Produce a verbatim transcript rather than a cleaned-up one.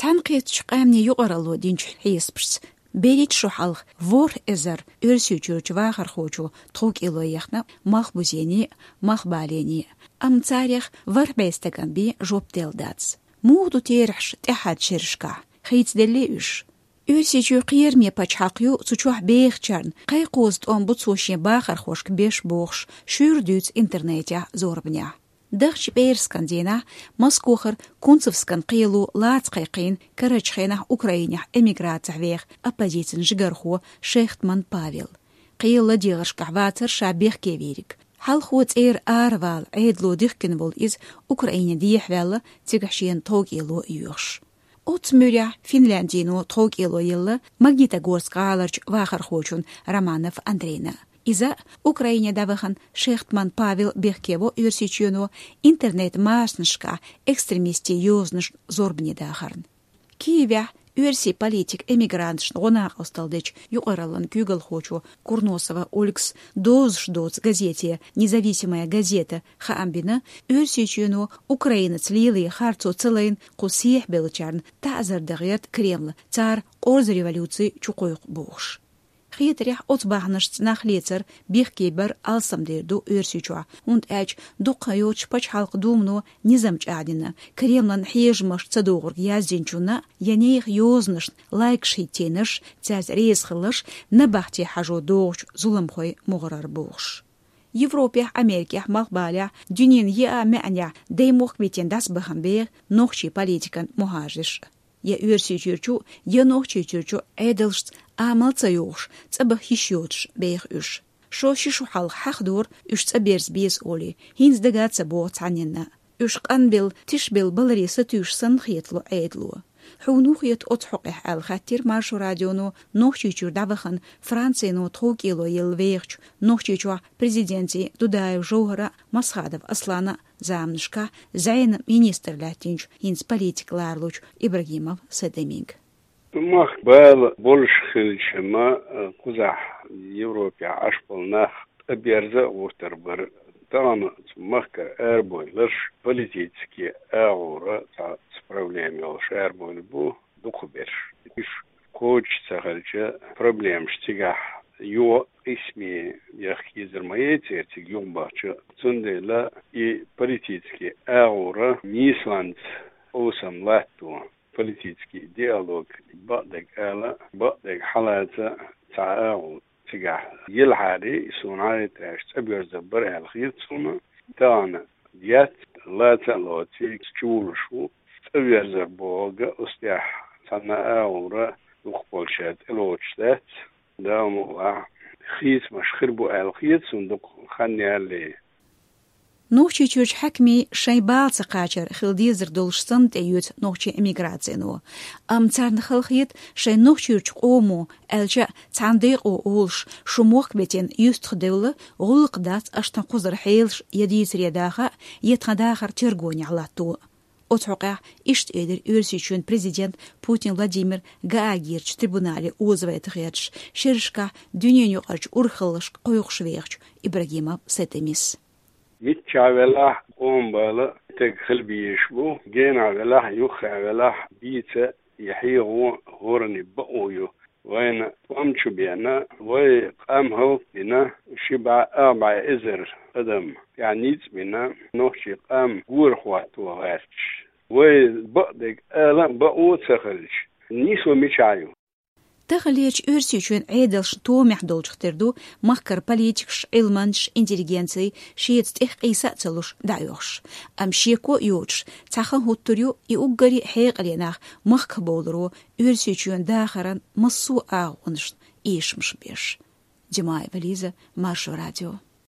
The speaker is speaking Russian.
تنقيت شقامني يقرلو دينش حيسبس بيريت شو حلق فور ازر ارسيو جوج واخر خوجو توك إلو يخنا مخبوزيني مخباليني ام تاريخ وربيستكن بي جوب تيل داتس مودو تيرحش تحد شرشكا خيت دليوش ارسي جو قير مي بچحقيو سوچوح بيخ چرن قي قوزت ام بوتسوشي باخر خوشك بيش بوخش شور دوت انترنيتيا زوربنيا دغش بيرسكندينا مسكوخر كونسفسكن قيلو لات قيقين كرچخينا اوكراينيا اميغرات عويخ ابازيتن جگرخو شيختمان بافيل قيل ديغرش قعواتر شابيخ كيفيريك حال خوت اير ارفال عيدلو ديخكن بول از اوكراينيا ديح ويلا تيغشين توق إلو يوخش اوت موريا فنلاندينو توق إلو يلا ماگيتا горскаларч واخر خوچون романов андрейна إذا أوكرانيا دافخن شيختمان بافيل بيخكيبو يرسيچيونو интернет ماسنشكا экстремисти يوزنش زوربني داخرن كيفيا يرسي политик эмигрантш غناق осталдыч юqaralан Google хочу Курносова Олекс дозждоц газете независимая газета хаамбина يرسيچيونو украинец лилы харцо целайн قصيح белчарн тазар дагыят Кремль цар орз революции чуқойq бохш خيتريح أطبعنش نخليتر بيخكيبر ألسم ديردو إرسيجوا وند أج دوقايوش باش حلق دومنو نزمج أعدنا كريملن حيجمش تصدوغر يازدينجونا ينيخ يوزنش لايك شيتينش تاز ريز خلش نبحتي حاجو دوغش ظلم خوي مغرر بوغش Европе, Америке, Махбаля, дюнин я мяня, дай мог битен дас бахамбег, нохчи политикан мухажиш. Я үрси чурчу, я нохчи чурчу эдэлшт, амал цаюш, цабах хищотш, бег үш. Шо шишу хал хахдур, үш цаберс бейс оли, хинз дагат цабо цанина. Үш канбил, тишбил балари сатюш сан хетлу эдлу. حونوخيت أطحقح الخاتير مارشو راديونو نوخشي چور داوخن فرانسينو توكيلو يلويخش نوخشي چوا президенти دودايو جوهرا مسخادف أصلانا زامنشكا زين министр لاتينج هنس политик لارلوش إبراهيمов سدمينج مخبال بولش خلشما كوزح يوروبيا عشبلناخ أبيرزا ورتربر تانا مخكر أربويلش политические أغورا проблемил шарбон бу духубер. Иш хочется хальча проблем штига ё исми яхизермаете этих юмбача цундела и политический аура Нисланд осам лату политический диалог бадек ала бадек халата таау тига يلحاري سوناي تاش تبير زبر الخيط سونا تانا ديات لا تلوتي تشورشو أبيزر بوغا أستيح سنة أورا وقبلشات الوجدات دامو خيس مش خربو الخيط صندوق خاني اللي نوخشي چوش حكمي شايبال سقاچر خلديزر دولشتن تيوت نوخشي اميغراتسينو ام تارن خلخيت شاي نوخشي قومو الجا تانديقو اولش شموخ بيتين يستخدول غلق دات اشتن قزر حيلش يديس ريداخا يتخداخر ترغوني علاتو أتوقع إشت إدر يرسيشون президент Путин Владимир Гаагирч трибунале узвает хедж ширшка дюню юqarch урхылыш қойықшвеғч Ибрагимов сетемис. متشاولا قومبالا تغخل بيشبو جينا ولا يخا ولا بيتا يحيغو هورني بقويو وين قامشو بينا وقام هو بنا شبع أربع إزر قدم يعني بنا نوشي قام قور خوات وغاتش وبقدك آلا بقو تخلش نيسو ميشايو تخليش ارسيچون عيدلش تومح دولشتردو مخكر политикш علمانش интеллигенции شيت تحقيسا تلوش دايوش ام شيكو يوش تاخن هوتريو يوغري حيق ليناخ مخك بولرو ارسيچون داخران مصو اغونش ايشمش بيش ديماي فاليزا مارشو راديو